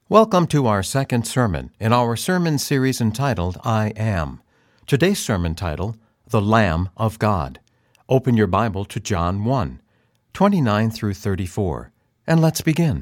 Welcome to our second sermon in our sermon series entitled, I Am. Today's sermon title, The Lamb of God. Open your Bible to John 1, 29 through 34, and let's begin.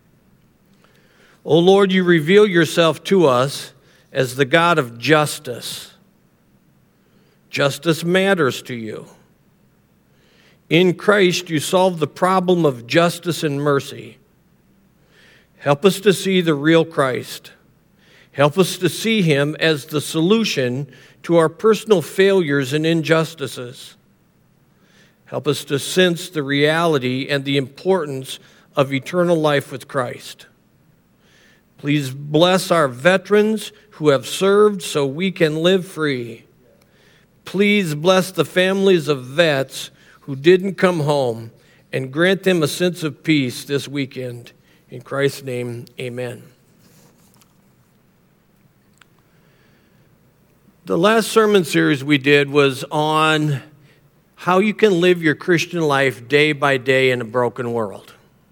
O Lord, you reveal yourself to us as the God of justice. Justice matters to you. In Christ, you solve the problem of justice and mercy. Help us to see the real Christ. Help us to see him as the solution to our personal failures and injustices. Help us to sense the reality and the importance of eternal life with Christ. Please bless our veterans who have served so we can live free. Please bless the families of vets who didn't come home and grant them a sense of peace this weekend. In Christ's name, amen. The last sermon series we did was on how you can live your Christian life day by day in a broken world.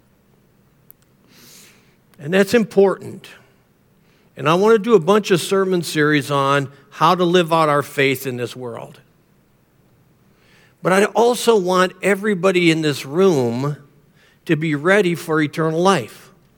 And that's important. And I want to do a bunch of sermon series on how to live out our faith in this world. But I also want everybody in this room to be ready for eternal life.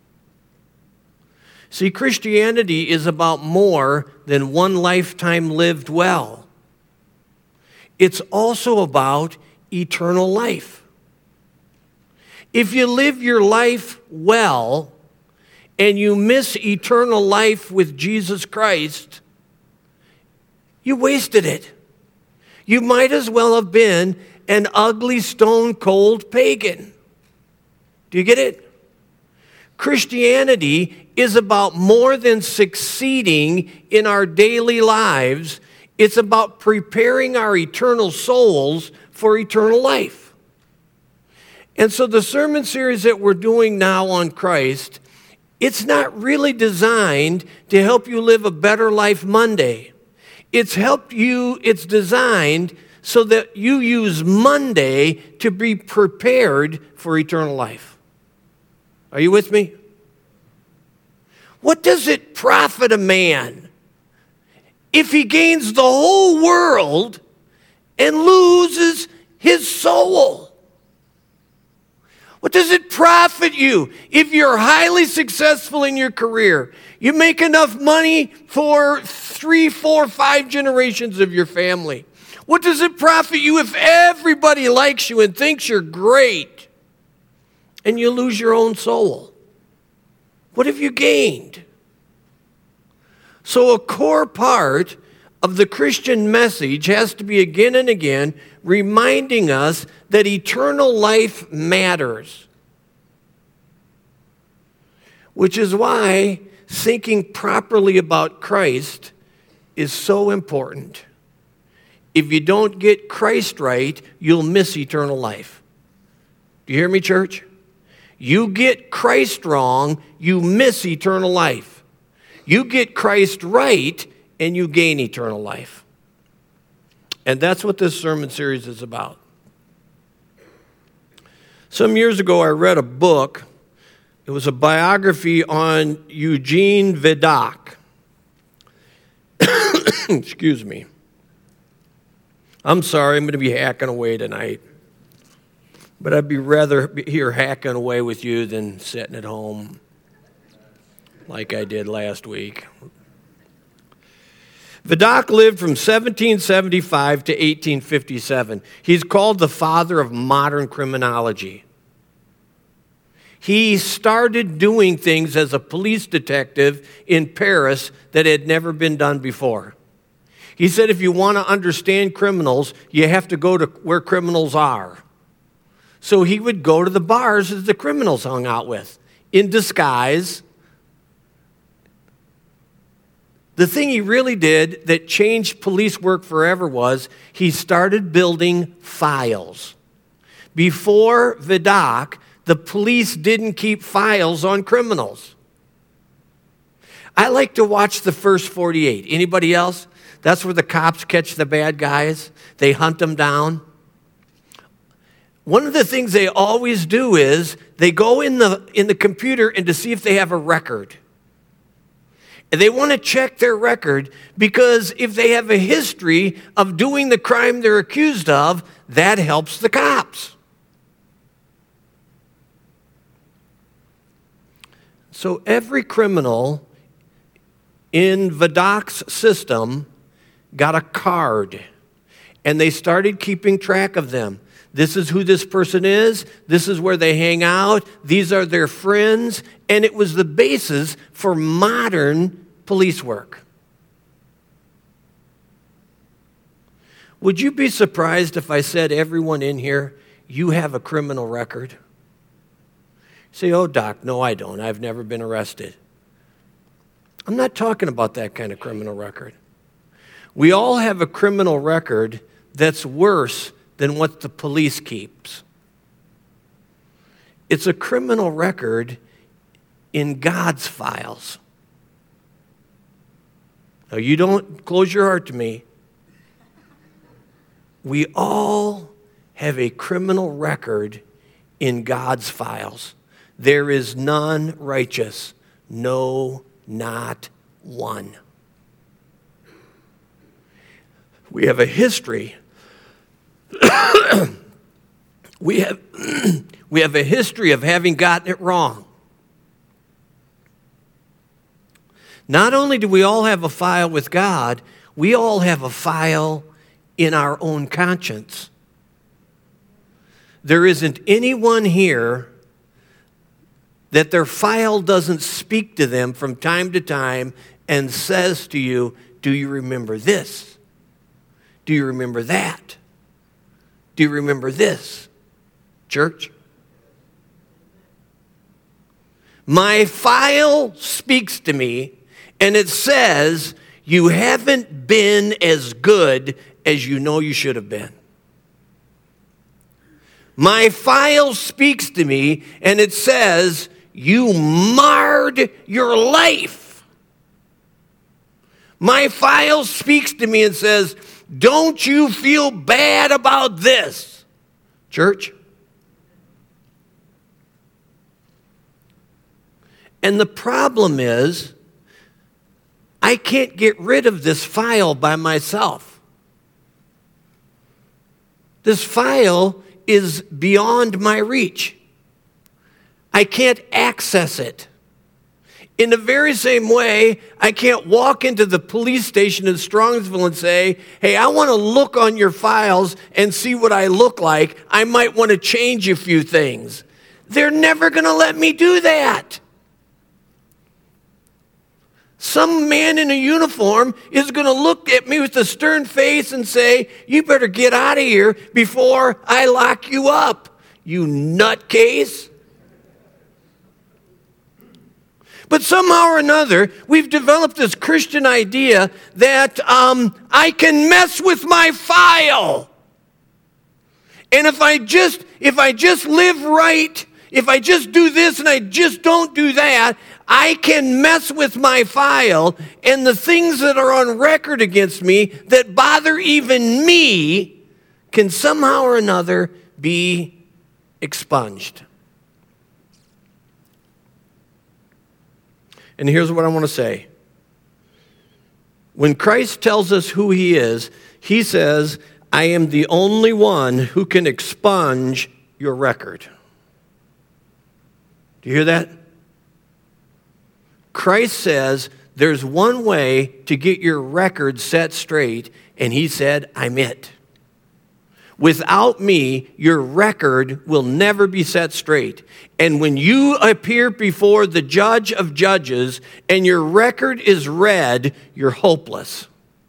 See, Christianity is about more than one lifetime lived well. It's also about eternal life. If you live your life well and you miss eternal life with Jesus Christ, you wasted it. You might as well have been an ugly, stone-cold pagan. Do you get it? Christianity is about more than succeeding in our daily lives. It's about preparing our eternal souls for eternal life. And so the sermon series that we're doing now on Christ, it's not really designed to help you live a better life Monday. It's designed so that you use Monday to be prepared for eternal life. Are you with me? What does it profit a man if he gains the whole world and loses his soul? What does it profit you if you're highly successful in your career? You make enough money for 3, 4, 5 generations of your family. What does it profit you if everybody likes you and thinks you're great and you lose your own soul? What have you gained? So a core part of the Christian message has to be again and again reminding us that eternal life matters. Which is why thinking properly about Christ is so important. If you don't get Christ right, you'll miss eternal life. Do you hear me, church? You get Christ wrong, you miss eternal life. You get Christ right, and you gain eternal life. And that's what this sermon series is about. Some years ago, I read a book. It was a biography on Eugene Vidocq. Excuse me. I'm sorry, I'm going to be hacking away tonight. But I'd be rather here hacking away with you than sitting at home like I did last week. Vidocq lived from 1775 to 1857. He's called the father of modern criminology. He started doing things as a police detective in Paris that had never been done before. He said if you want to understand criminals, you have to go to where criminals are. So he would go to the bars that the criminals hung out with, in disguise. The thing he really did that changed police work forever was he started building files. Before Vidocq, the police didn't keep files on criminals. I like to watch The First 48. Anybody else? That's where the cops catch the bad guys. They hunt them down. One of the things they always do is they go in the computer and to see if they have a record. They want to check their record because if they have a history of doing the crime they're accused of, that helps the cops. So every criminal in Vidoc's system got a card, and they started keeping track of them. This is who this person is. This is where they hang out. These are their friends. And it was the basis for modern police work. Would you be surprised if I said, everyone in here, you have a criminal record? You say, oh, Doc, no, I don't. I've never been arrested. I'm not talking about that kind of criminal record. We all have a criminal record that's worse than what the police keeps. It's a criminal record in God's files. Now, you don't close your heart to me. We all have a criminal record in God's files. There is none righteous, no, not one. We have a history. We have a history of having gotten it wrong. Not only do we all have a file with God, we all have a file in our own conscience. There isn't anyone here that their file doesn't speak to them from time to time and says to you, do you remember this? Do you remember that? Do you remember this, church? My file speaks to me, and it says, you haven't been as good as you know you should have been. My file speaks to me, and it says, you marred your life. My file speaks to me and says, don't you feel bad about this, church? And the problem is, I can't get rid of this file by myself. This file is beyond my reach. I can't access it. In the very same way, I can't walk into the police station in Strongsville and say, hey, I want to look on your files and see what I look like. I might want to change a few things. They're never going to let me do that. Some man in a uniform is going to look at me with a stern face and say, you better get out of here before I lock you up, you nutcase. But somehow or another, we've developed this Christian idea that I can mess with my file. And if I just live right, if I just do this and I just don't do that, I can mess with my file, and the things that are on record against me that bother even me can somehow or another be expunged. And here's what I want to say. When Christ tells us who he is, he says, I am the only one who can expunge your record. Do you hear that? Christ says there's one way to get your record set straight, and he said, I'm it. Without me, your record will never be set straight. And when you appear before the judge of judges and your record is read, you're hopeless.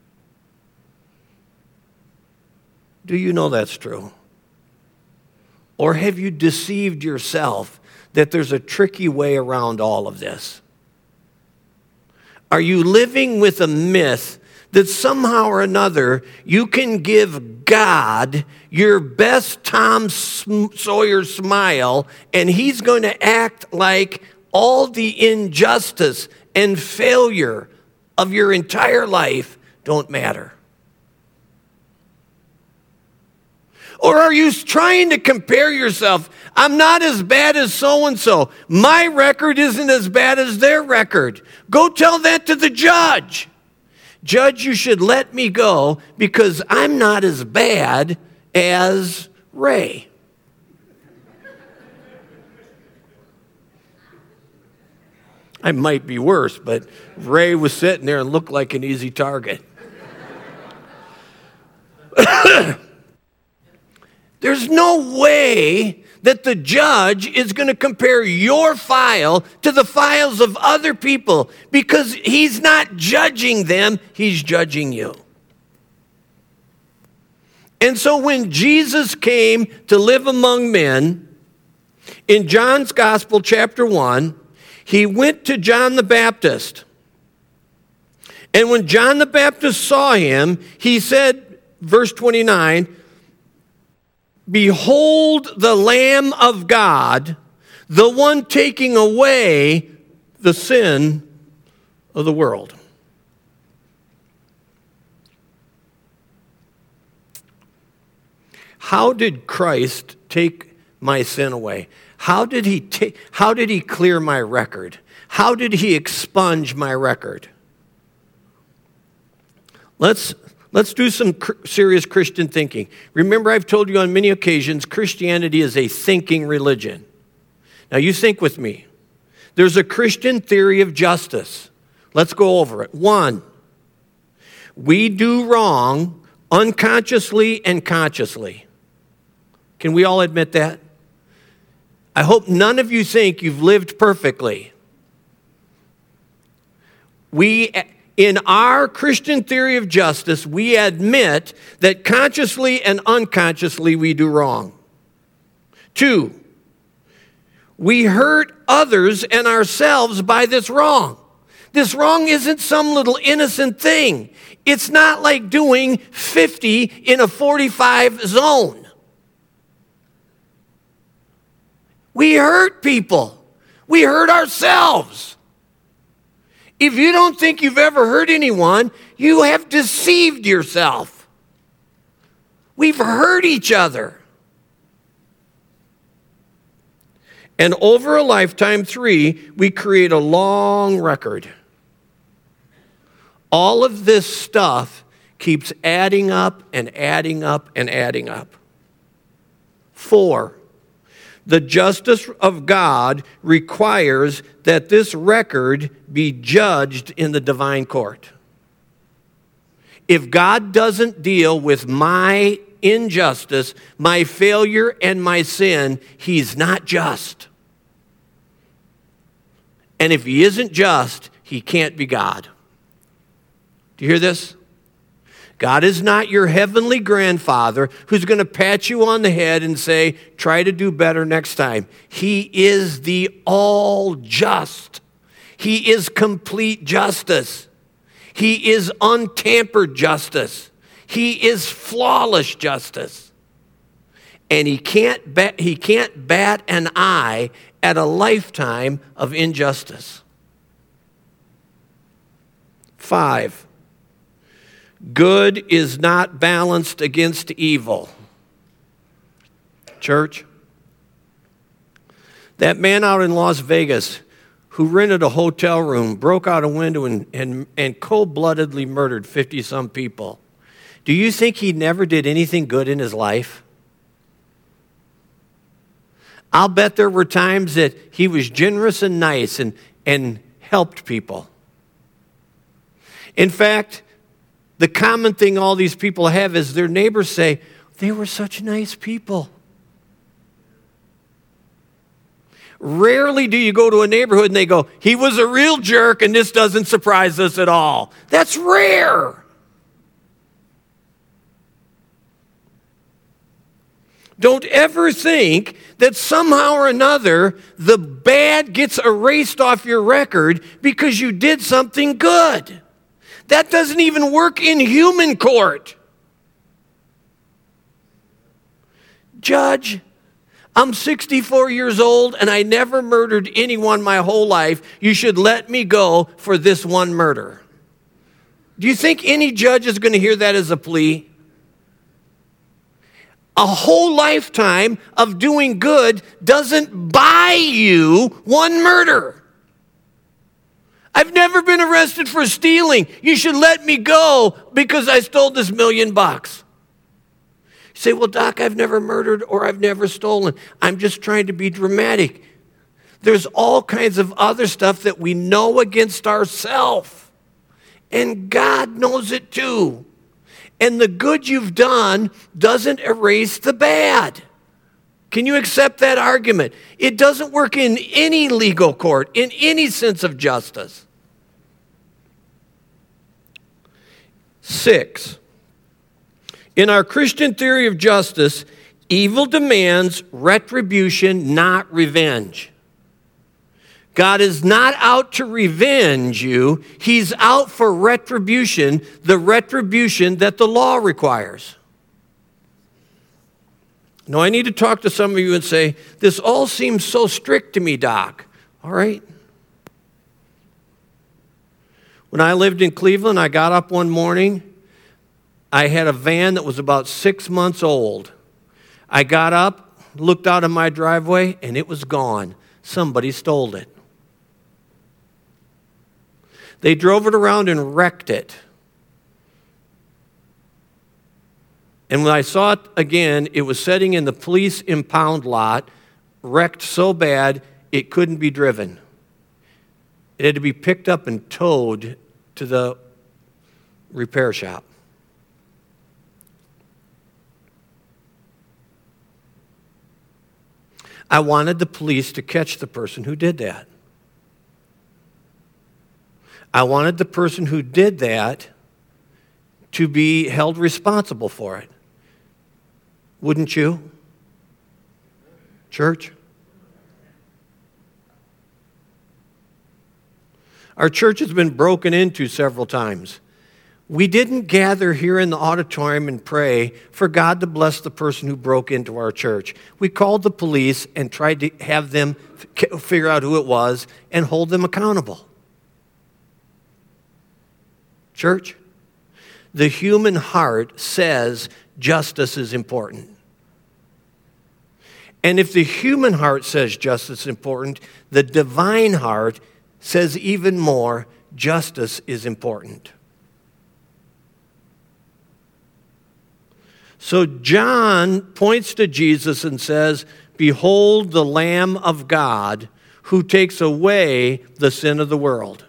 Do you know that's true? Or have you deceived yourself that there's a tricky way around all of this? Are you living with a myth that somehow or another you can give God your best Tom Sawyer smile and he's going to act like all the injustice and failure of your entire life don't matter? Or are you trying to compare yourself? I'm not as bad as so-and-so. My record isn't as bad as their record. Go tell that to the judge. Judge, you should let me go because I'm not as bad as Ray. I might be worse, but Ray was sitting there and looked like an easy target. There's no way that the judge is going to compare your file to the files of other people because he's not judging them, he's judging you. And so when Jesus came to live among men, in John's Gospel, chapter 1, he went to John the Baptist. And when John the Baptist saw him, he said, verse 29, "Behold the Lamb of God, the one taking away the sin of the world." How did Christ take my sin away? How did he clear my record? How did he expunge my record? Let's do some serious Christian thinking. Remember, I've told you on many occasions, Christianity is a thinking religion. Now, you think with me. There's a Christian theory of justice. Let's go over it. 1, we do wrong unconsciously and consciously. Can we all admit that? I hope none of you think you've lived perfectly. In our Christian theory of justice, we admit that consciously and unconsciously we do wrong. 2, we hurt others and ourselves by this wrong. This wrong isn't some little innocent thing. It's not like doing 50 in a 45 zone. We hurt people. We hurt ourselves. If you don't think you've ever hurt anyone, you have deceived yourself. We've hurt each other. And over a lifetime, 3, we create a long record. All of this stuff keeps adding up and adding up and adding up. 4, the justice of God requires that this record be judged in the divine court. If God doesn't deal with my injustice, my failure, and my sin, he's not just. And if he isn't just, he can't be God. Do you hear this? God is not your heavenly grandfather who's going to pat you on the head and say, try to do better next time. He is the all-just. He is complete justice. He is untampered justice. He is flawless justice. And he can't bat an eye at a lifetime of injustice. 5, good is not balanced against evil. Church, that man out in Las Vegas who rented a hotel room, broke out a window and cold-bloodedly murdered 50-some people. Do you think he never did anything good in his life? I'll bet there were times that he was generous and nice and helped people. In fact, the common thing all these people have is their neighbors say, they were such nice people. Rarely do you go to a neighborhood and they go, he was a real jerk and this doesn't surprise us at all. That's rare. Don't ever think that somehow or another the bad gets erased off your record because you did something good. That doesn't even work in human court. Judge, I'm 64 years old and I never murdered anyone my whole life. You should let me go for this one murder. Do you think any judge is going to hear that as a plea? A whole lifetime of doing good doesn't buy you one murder. I've never been arrested for stealing. You should let me go because I stole this $1 million. You say, well, Doc, I've never murdered or I've never stolen. I'm just trying to be dramatic. There's all kinds of other stuff that we know against ourselves. And God knows it too. And the good you've done doesn't erase the bad. Can you accept that argument? It doesn't work in any legal court, in any sense of justice. 6, in our Christian theory of justice, evil demands retribution, not revenge. God is not out to revenge you. He's out for retribution, the retribution that the law requires. Now, I need to talk to some of you and say, this all seems so strict to me, Doc. All right. When I lived in Cleveland, I got up one morning. I had a van that was about 6 months old. I got up, looked out of my driveway, and it was gone. Somebody stole it. They drove it around and wrecked it. And when I saw it again, it was sitting in the police impound lot, wrecked so bad it couldn't be driven. It had to be picked up and towed to the repair shop. I wanted the police to catch the person who did that. I wanted the person who did that to be held responsible for it. Wouldn't you? Church? Our church has been broken into several times. We didn't gather here in the auditorium and pray for God to bless the person who broke into our church. We called the police and tried to have them figure out who it was and hold them accountable. Church, the human heart says justice is important. And if the human heart says justice is important, the divine heart says even more, justice is important. So John points to Jesus and says, "Behold the Lamb of God who takes away the sin of the world."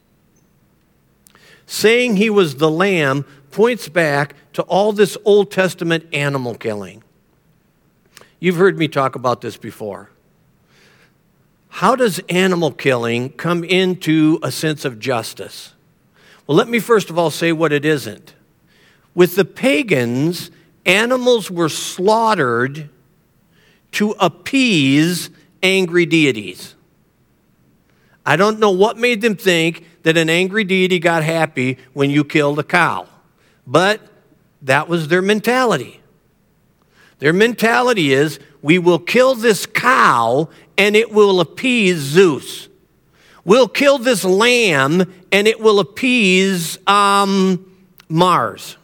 Saying he was the lamb points back to all this Old Testament animal killing. You've heard me talk about this before. How does animal killing come into a sense of justice? Well, let me first of all say what it isn't. With the pagans, animals were slaughtered to appease angry deities. I don't know what made them think that an angry deity got happy when you killed a cow, but that was their mentality. Their mentality is, we will kill this cow and it will appease Zeus. We'll kill this lamb and it will appease Mars.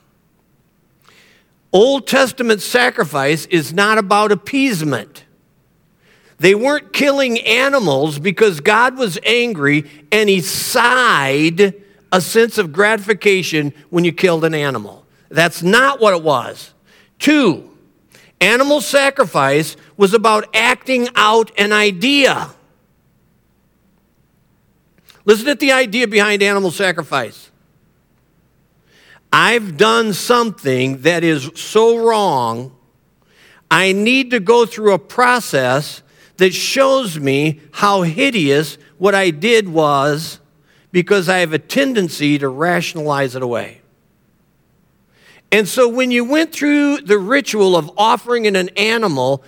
Old Testament sacrifice is not about appeasement. They weren't killing animals because God was angry and he sighed a sense of gratification when you killed an animal. That's not what it was. 2, animal sacrifice was about acting out an idea. Listen to the idea behind animal sacrifice. I've done something that is so wrong, I need to go through a process that shows me how hideous what I did was, because I have a tendency to rationalize it away. And so when you went through the ritual of offering in an animal,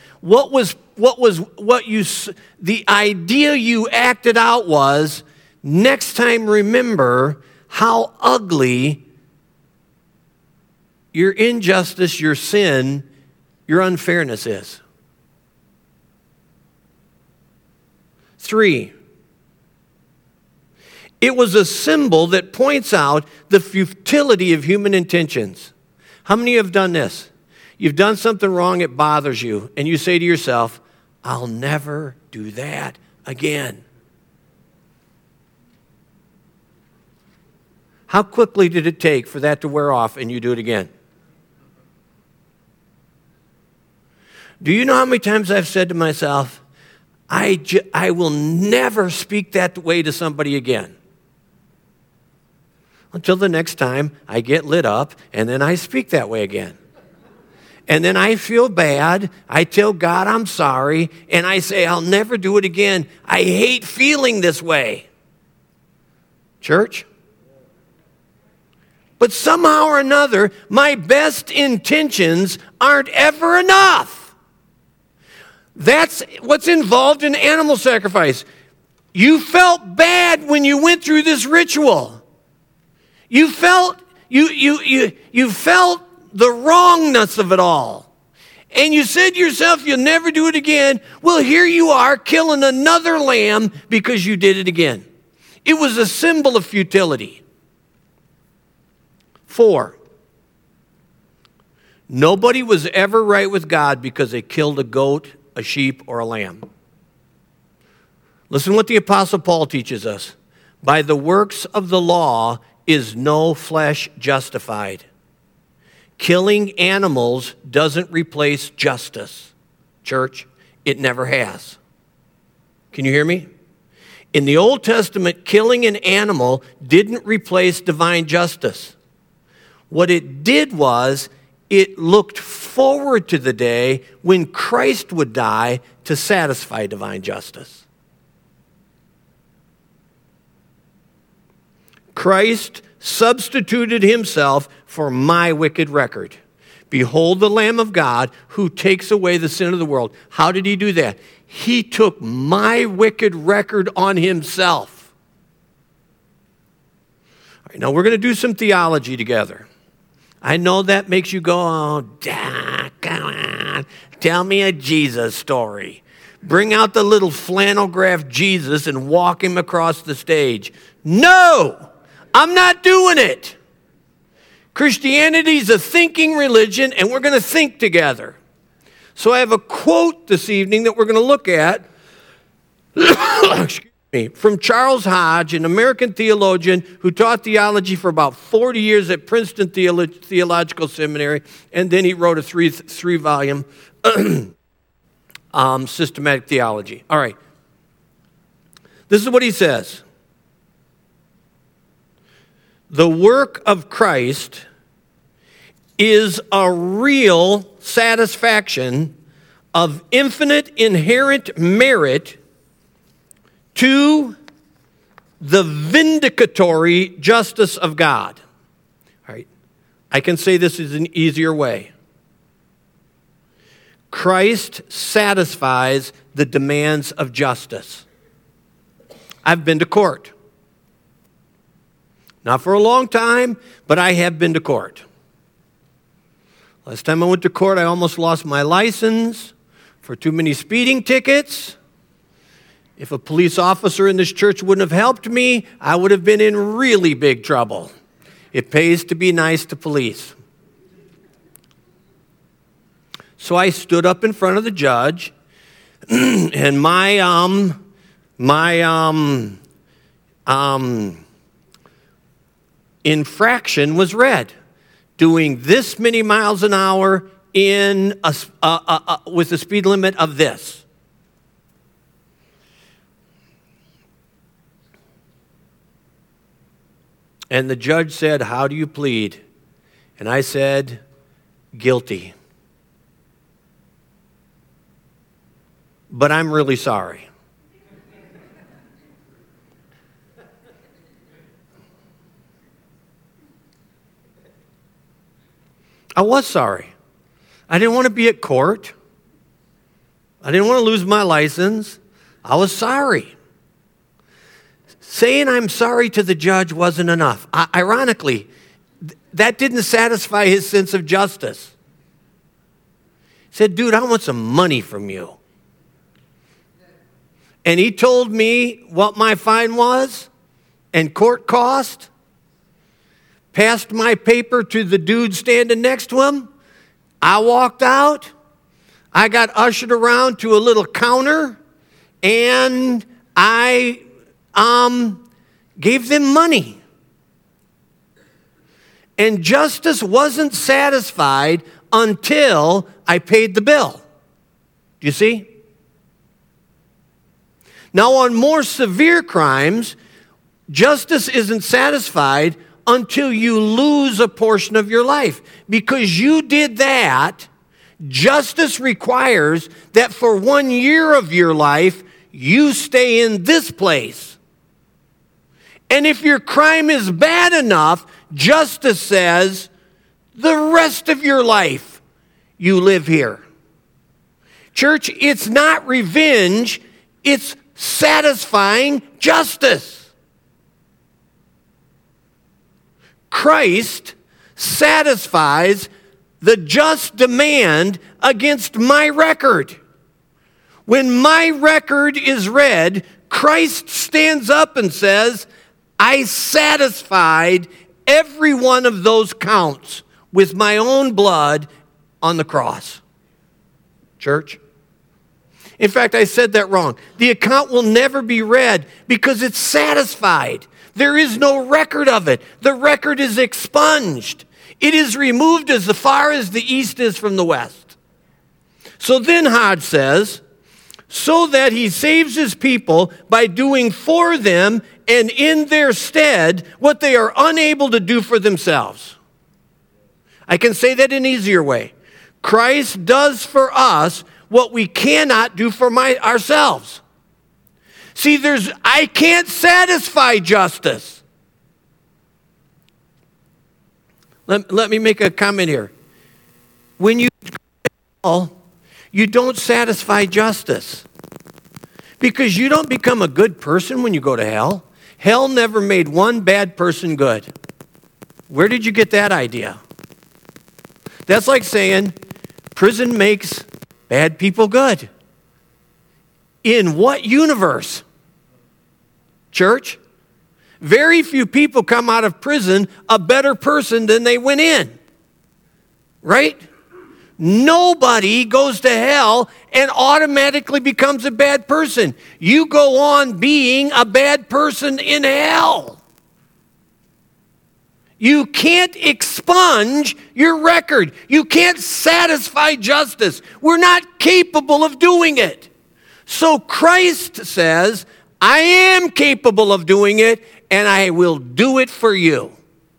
the idea you acted out was, next time remember how ugly your injustice, your sin, your unfairness is. 3, it was a symbol that points out the futility of human intentions. How many have done this? You've done something wrong, it bothers you, and you say to yourself, I'll never do that again. How quickly did it take for that to wear off and you do it again? Do you know how many times I've said to myself, I will never speak that way to somebody again? Until the next time I get lit up and then I speak that way again. And then I feel bad. I tell God I'm sorry and I say I'll never do it again. I hate feeling this way. Church? But somehow or another, my best intentions aren't ever enough. That's what's involved in animal sacrifice. You felt bad when you went through this ritual. You felt the wrongness of it all. And you said to yourself, you'll never do it again. Well, here you are killing another lamb because you did it again. It was a symbol of futility. 4, nobody was ever right with God because they killed a goat, a sheep, or a lamb. Listen what the Apostle Paul teaches us. By the works of the law is no flesh justified. Killing animals doesn't replace justice. Church, it never has. Can you hear me? In the Old Testament, killing an animal didn't replace divine justice. What it did was, it looked forward to the day when Christ would die to satisfy divine justice. Christ substituted himself for my wicked record. Behold the Lamb of God who takes away the sin of the world. How did he do that? He took my wicked record on himself. All right, now we're going to do some theology together. I know that makes you go, oh, come on, tell me a Jesus story. Bring out the little flannel graph Jesus and walk him across the stage. No, I'm not doing it. Christianity is a thinking religion, and we're going to think together. So I have a quote this evening that we're going to look at. Excuse me, from Charles Hodge, an American theologian who taught theology for about 40 years at Princeton Theological Seminary, and then he wrote a three-volume systematic theology. All right. This is what he says. The work of Christ is a real satisfaction of infinite inherent merit to the vindicatory justice of God. All right. I can say this is an easier way. Christ satisfies the demands of justice. I've been to court. Not for a long time, but I have been to court. Last time I went to court, I almost lost my license for too many speeding tickets. If a police officer in this church wouldn't have helped me, I would have been in really big trouble. It pays to be nice to police. So I stood up in front of the judge, and my infraction was read. Doing this many miles an hour with a speed limit of this. And the judge said, "How do you plead?" And I said, "Guilty. But I'm really sorry." I was sorry. I didn't want to be at court. I didn't want to lose my license. I was sorry. Saying I'm sorry to the judge wasn't enough. Ironically, that didn't satisfy his sense of justice. He said, "Dude, I want some money from you." And he told me what my fine was and court cost. Passed my paper to the dude standing next to him. I walked out. I got ushered around to a little counter, and I gave them money. And justice wasn't satisfied until I paid the bill. Do you see? Now, on more severe crimes, justice isn't satisfied until you lose a portion of your life. Because you did that, justice requires that for 1 year of your life, you stay in this place. And if your crime is bad enough, justice says, the rest of your life, you live here. Church, it's not revenge, it's satisfying justice. Christ satisfies the just demand against my record. When my record is read, Christ stands up and says, I satisfied every one of those counts with my own blood on the cross. Church? In fact, I said that wrong. The account will never be read because it's satisfied. There is no record of it. The record is expunged. It is removed as far as the east is from the west. So then Hodge says, so that he saves his people by doing for them and in their stead what they are unable to do for themselves. I can say that in an easier way. Christ does for us what we cannot do for ourselves. See, I can't satisfy justice. Let me make a comment here. When you don't satisfy justice. Because you don't become a good person when you go to hell. Hell never made one bad person good. Where did you get that idea? That's like saying prison makes bad people good. In what universe? Church? Very few people come out of prison a better person than they went in. Right? Nobody goes to hell and automatically becomes a bad person. You go on being a bad person in hell. You can't expunge your record. You can't satisfy justice. We're not capable of doing it. So Christ says, I am capable of doing it, and I will do it for you.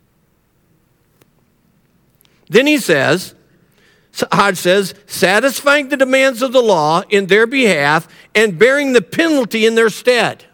Then he says, Hodge says, satisfying the demands of the law in their behalf and bearing the penalty in their stead.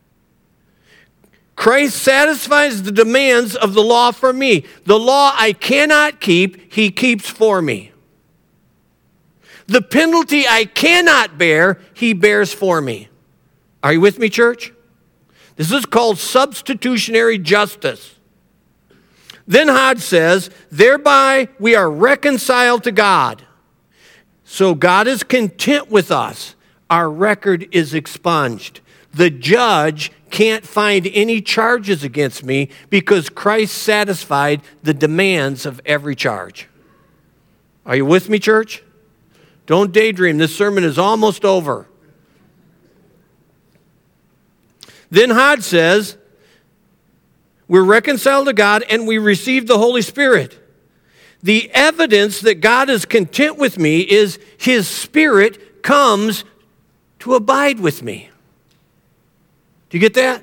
Christ satisfies the demands of the law for me. The law I cannot keep, he keeps for me. The penalty I cannot bear, he bears for me. Are you with me, church? This is called substitutionary justice. Then Hodge says, thereby we are reconciled to God. So God is content with us. Our record is expunged. The judge can't find any charges against me because Christ satisfied the demands of every charge. Are you with me, church? Don't daydream. This sermon is almost over. Then Hodge says, we're reconciled to God and we receive the Holy Spirit. The evidence that God is content with me is his Spirit comes to abide with me. Do you get that?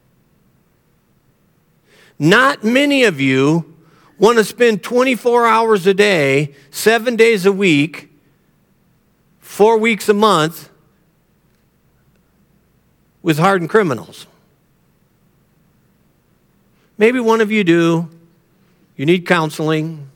Not many of you want to spend 24 hours a day, 7 days a week, 4 weeks a month with hardened criminals. Maybe one of you do. You need counseling.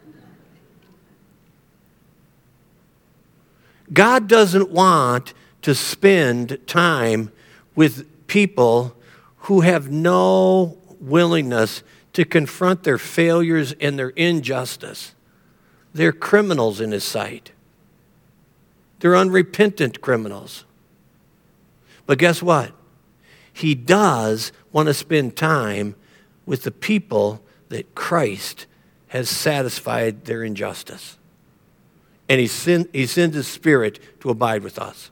God doesn't want to spend time with people who have no willingness to confront their failures and their injustice. They're criminals in his sight. They're unrepentant criminals. But guess what? He does want to spend time with the people that Christ has satisfied their injustice. and he sends his Spirit to abide with us.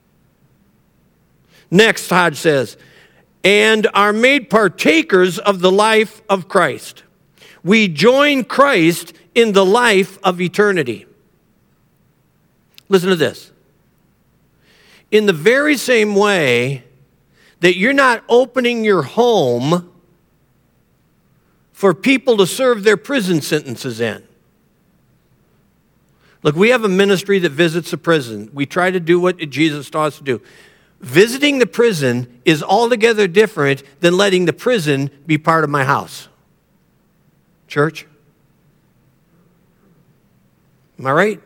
Next, Hodge says, and are made partakers of the life of Christ. We join Christ in the life of eternity. Listen to this. In the very same way that you're not opening your home for people to serve their prison sentences in. Look, we have a ministry that visits a prison. We try to do what Jesus taught us to do. Visiting the prison is altogether different than letting the prison be part of my house. Church? Am I right?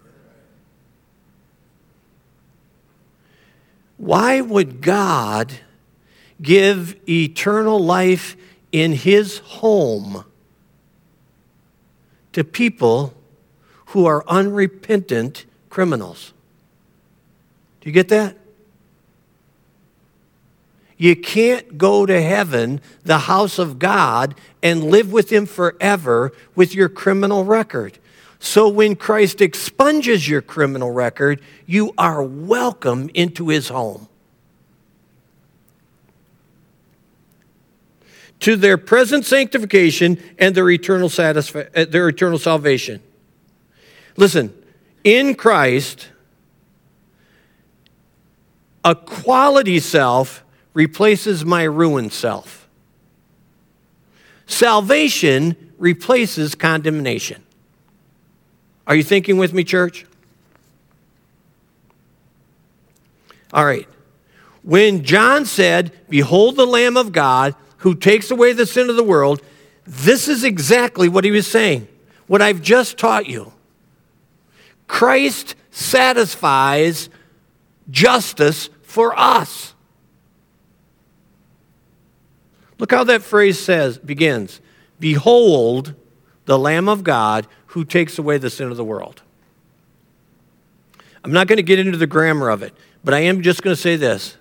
Why would God give eternal life in his home to people who are unrepentant criminals? Do you get that? You can't go to heaven, the house of God, and live with him forever with your criminal record. So when Christ expunges your criminal record, you are welcome into his home. To their present sanctification and their eternal salvation. Listen, in Christ, a quality self replaces my ruined self. Salvation replaces condemnation. Are you thinking with me, church? All right. When John said, behold the Lamb of God who takes away the sin of the world, this is exactly what he was saying. What I've just taught you. Christ satisfies justice for us. Look how that phrase begins. Behold the Lamb of God who takes away the sin of the world. I'm not going to get into the grammar of it, but I am just going to say this.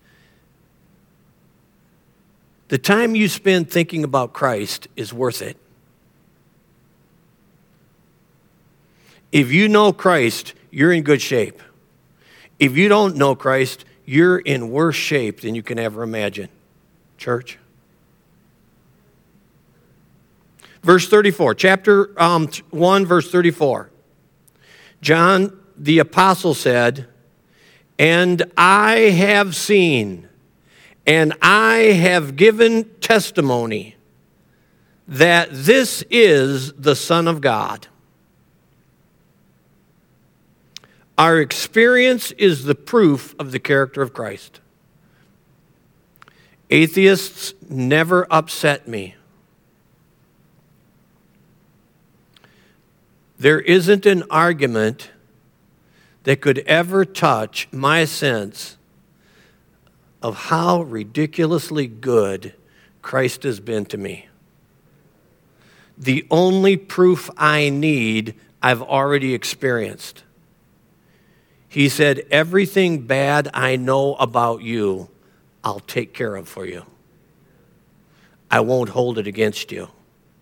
The time you spend thinking about Christ is worth it. If you know Christ, you're in good shape. If you don't know Christ, you're in worse shape than you can ever imagine. Church? Verse 34, chapter 1, verse 34. John the apostle said, and I have seen, and I have given testimony that this is the Son of God. Our experience is the proof of the character of Christ. Atheists never upset me. There isn't an argument that could ever touch my sense of how ridiculously good Christ has been to me. The only proof I need, I've already experienced. He said, everything bad I know about you, I'll take care of for you. I won't hold it against you.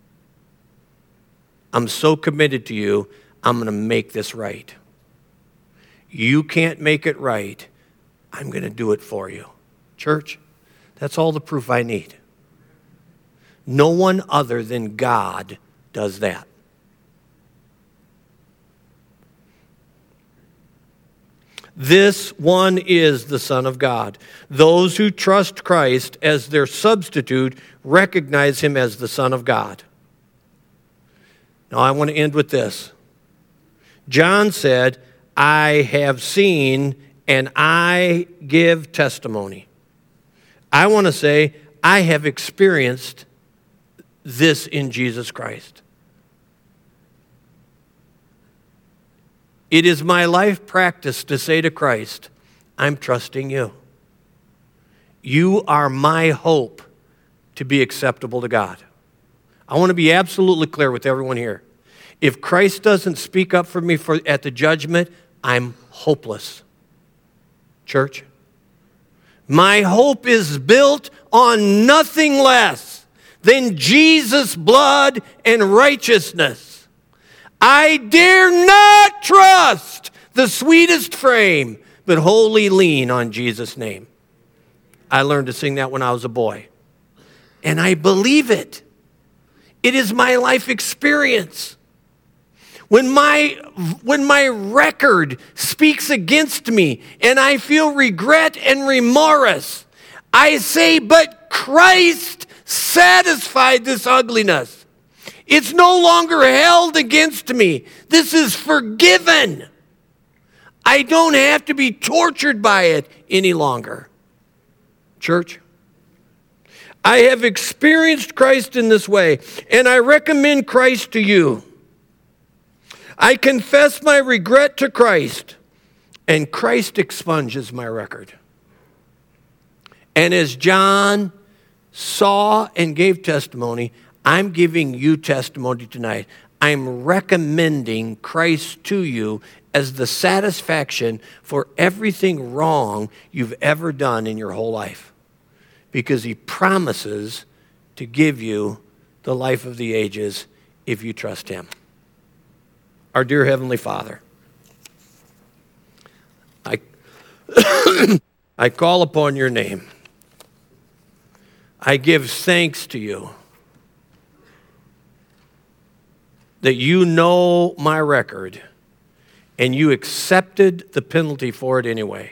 I'm so committed to you, I'm going to make this right. You can't make it right. I'm going to do it for you. Church, that's all the proof I need. No one other than God does that. This one is the Son of God. Those who trust Christ as their substitute recognize him as the Son of God. Now, I want to end with this. John said, I have seen and I give testimony. I want to say, I have experienced this in Jesus Christ. It is my life practice to say to Christ, I'm trusting you. You are my hope to be acceptable to God. I want to be absolutely clear with everyone here. If Christ doesn't speak up for me at the judgment, I'm hopeless. Church, my hope is built on nothing less than Jesus' blood and righteousness. I dare not trust the sweetest frame, but wholly lean on Jesus' name. I learned to sing that when I was a boy. And I believe it. It is my life experience. When my record speaks against me and I feel regret and remorse, I say, but Christ satisfied this ugliness. It's no longer held against me. This is forgiven. I don't have to be tortured by it any longer. Church, I have experienced Christ in this way, and I recommend Christ to you. I confess my regret to Christ, and Christ expunges my record. And as John saw and gave testimony, I'm giving you testimony tonight. I'm recommending Christ to you as the satisfaction for everything wrong you've ever done in your whole life. Because he promises to give you the life of the ages if you trust him. Our dear Heavenly Father, I call upon your name. I give thanks to you that you know my record and you accepted the penalty for it anyway.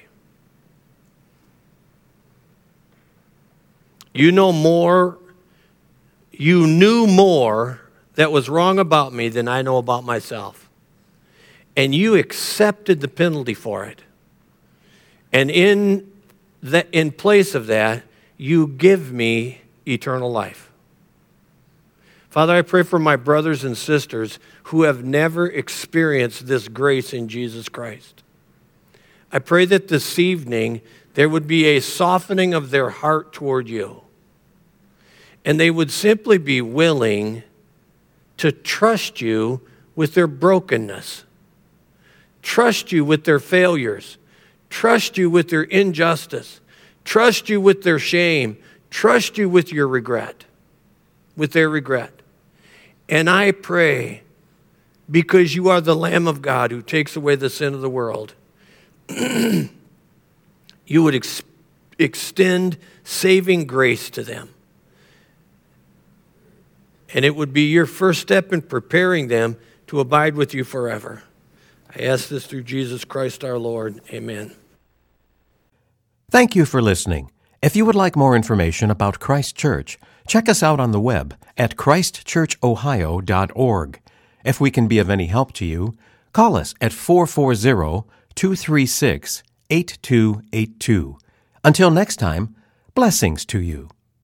You knew more that was wrong about me than I know about myself. And you accepted the penalty for it. And in place of that, you give me eternal life. Father, I pray for my brothers and sisters who have never experienced this grace in Jesus Christ. I pray that this evening there would be a softening of their heart toward you. And they would simply be willing to trust you with their brokenness, trust you with their failures, trust you with their injustice, trust you with their shame, trust you with your regret, with their regret. And I pray, because you are the Lamb of God who takes away the sin of the world, you would extend saving grace to them. And it would be your first step in preparing them to abide with you forever. I ask this through Jesus Christ our Lord. Amen. Thank you for listening. If you would like more information about Christ Church, check us out on the web at christchurchohio.org. If we can be of any help to you, call us at 440-236-8282. Until next time, blessings to you.